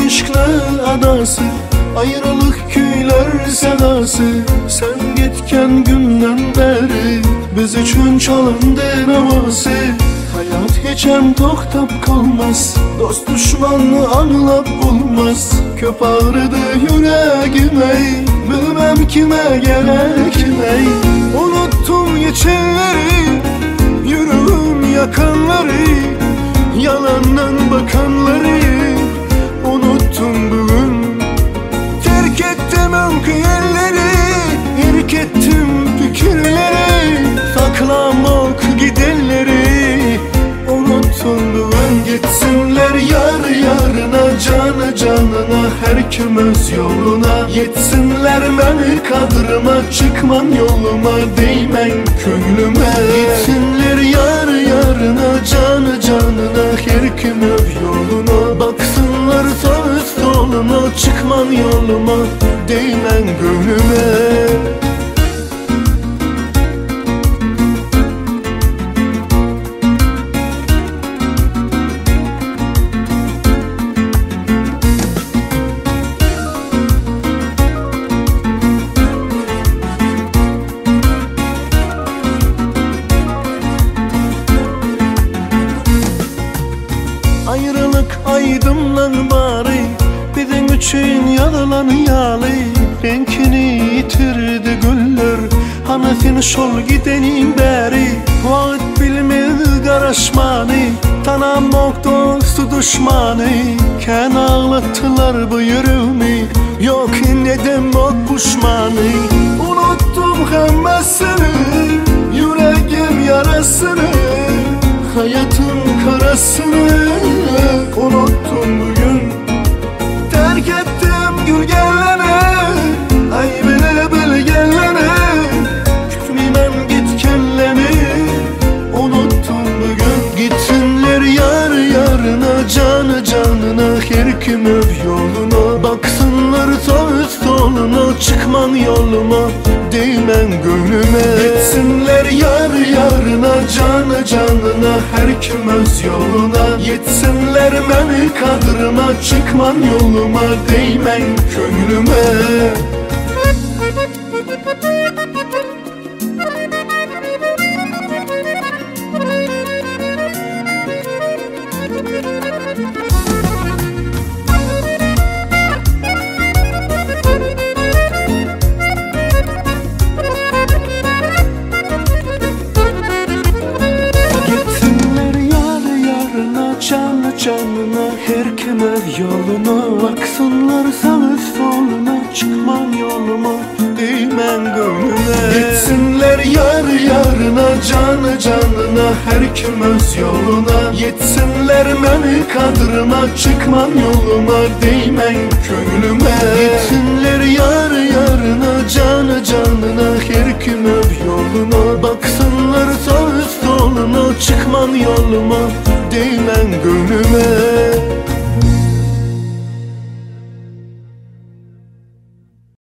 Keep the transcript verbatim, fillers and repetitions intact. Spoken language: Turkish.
aşkla adası, ayrılık köyler sedası. Sen gitken günden beri biz üçün çalındı namazı. Hayat geçen toktap kalmaz, dost düşmanı anlap bulmaz. Köp ağrıdı yüreğime, bilmem kime gerek ney. Unuttum geçenleri, yüreğim yakanları, yalandan bakanları. Unuttum bugün, terk ettim önkü yerleri, irk ettim fikirleri, saklamak gidenleri. Unuttum bugün, gitsinler yar yarına, canı canına, her kim öz yoluna. Yetsinler beni kadrıma, çıkman yoluma, değmen köylüme. Gitsinler yar yarına, canı canına, her kim öz yoluna. Baksınlar sağ soluna, çıkman yoluma, değmen gönlüme. Ayrılık aydımlan bari, bizim üçün yalan yalı. Renkini yitirdi güller, hanefin şol gidenin beri. Vakit bilmez karışmanı, tanımak dostu düşmanı. Ken ağlattılar bu yüreğimi, yok ne demek pişmanı. Unuttum hemmesini, yüreğim yarasını, hayatım karasını. Unuttum bugün, terk ettim gülgenlere, ay bile bilgenlere, kütmemem gitkenleni. Unuttum bugün, gitsinler yar yarına, canı canına, her kim öv yoluna. Baksınlar sağ soluna, çıkman yoluma, değmen gönlüme. Gitsinler yar yarına, canı canına, her kim öz yoluna. Yetsinler beni kadrıma, çıkman yoluma, değmen köylüme. Canı canına, her kim öv yoluna. Baksınlar sağ soluna, çıkman yoluma, değmen gönlüme. Gitsinler yar yarına, canı canına, her kim öz yoluna. Yetsinler beni kadrıma, çıkman yoluma, değmen köylüme. Gitsinler yar yarına, canı canına, her kim öv yoluna. Baksınlar sağ soluna, çıkman yoluma, değmen gönlüme.